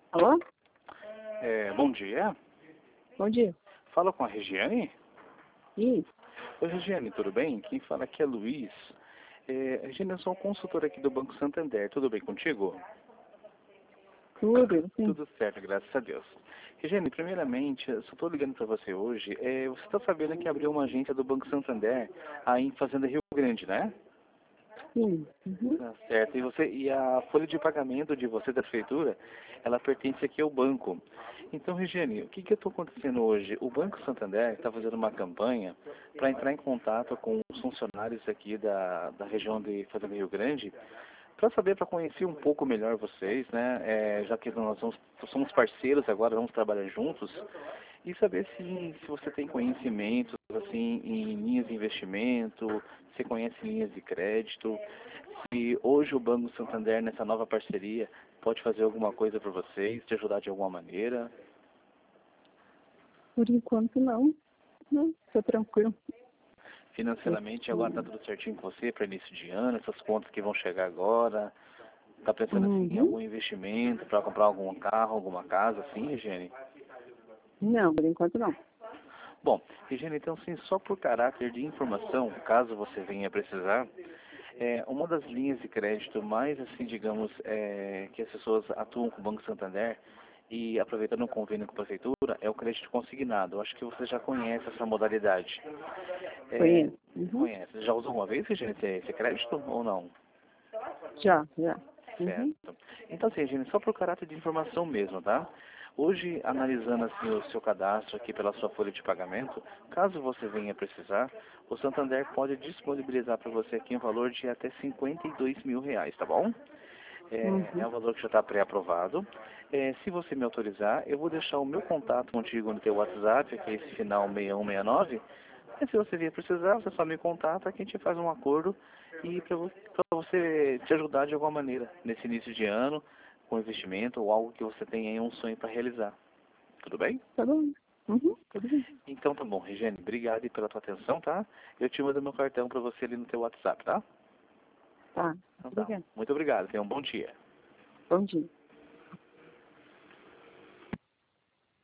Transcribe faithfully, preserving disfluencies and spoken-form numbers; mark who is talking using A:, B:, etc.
A: Alô?
B: É, bom dia.
A: Bom dia.
B: Fala com a Regiane?
A: Isso.
B: Oi, Regiane, tudo bem? Quem fala aqui é Luiz. É, Regiane, eu sou um consultor aqui do Banco Santander. Tudo bem contigo?
A: Tudo, sim.
B: Tudo certo, graças a Deus. Regiane, primeiramente, eu só estou ligando para você hoje. É, você está sabendo que abriu uma agência do Banco Santander aí em Fazenda Rio Grande, né?
A: Sim. Uhum.
B: Tá certo. E, você, e a folha de pagamento de você da prefeitura, ela pertence aqui ao banco. Então, Regiane, o que que está acontecendo hoje? O Banco Santander está fazendo uma campanha para entrar em contato com os funcionários aqui da, da região de Fazenda Rio Grande, para saber, para conhecer um pouco melhor vocês, né? É, já que nós vamos, somos parceiros agora, vamos trabalhar juntos, e saber se, se você tem conhecimentos assim, em linhas de investimento, se conhece linhas de crédito, se hoje o Banco Santander, nessa nova parceria, pode fazer alguma coisa para vocês, te ajudar de alguma maneira.
A: Por enquanto, não. Não, tô tranquilo.
B: Financeiramente, agora está
A: Uhum.
B: tudo certinho com você para início de ano, essas contas que vão chegar agora. Está pensando assim, em
A: Uhum.
B: algum investimento para comprar algum carro, alguma casa, assim, Regiane?
A: Não, por enquanto não.
B: Bom, Regiane, então, sim, só por caráter de informação, caso você venha precisar, é, uma das linhas de crédito mais, assim, digamos, é, que as pessoas atuam com o Banco Santander e aproveitando o convênio com a prefeitura, é o crédito consignado. Eu acho que você já conhece essa modalidade. É,
A: Conheço. Uhum.
B: conhece. Já usou uma vez, Regiane, esse, esse crédito ou não?
A: Já, já. Uhum.
B: Certo. Então, assim, gente, só por caráter de informação mesmo, tá? Hoje, analisando assim o seu cadastro aqui pela sua folha de pagamento, caso você venha precisar, o Santander pode disponibilizar para você aqui um valor de até cinquenta e dois mil reais, tá bom? É, é
A: Uhum.
B: um valor que já está pré-aprovado. É, se você me autorizar, eu vou deixar o meu contato contigo no teu WhatsApp, que é esse final seis um seis nove. E se você vier precisar, você só me contata que a gente faz um acordo e para você te ajudar de alguma maneira nesse início de ano, com investimento ou algo que você tenha aí um sonho para realizar. Tudo bem?
A: Tá bom. Uhum. Tudo bem.
B: Então tá bom, Regiane. Obrigado aí pela tua atenção, tá? Eu te mando meu cartão para você ali no teu WhatsApp, tá?
A: Tá.
B: Então tá.
A: Obrigada.
B: Muito obrigado. Tenha um bom dia.
A: Bom dia.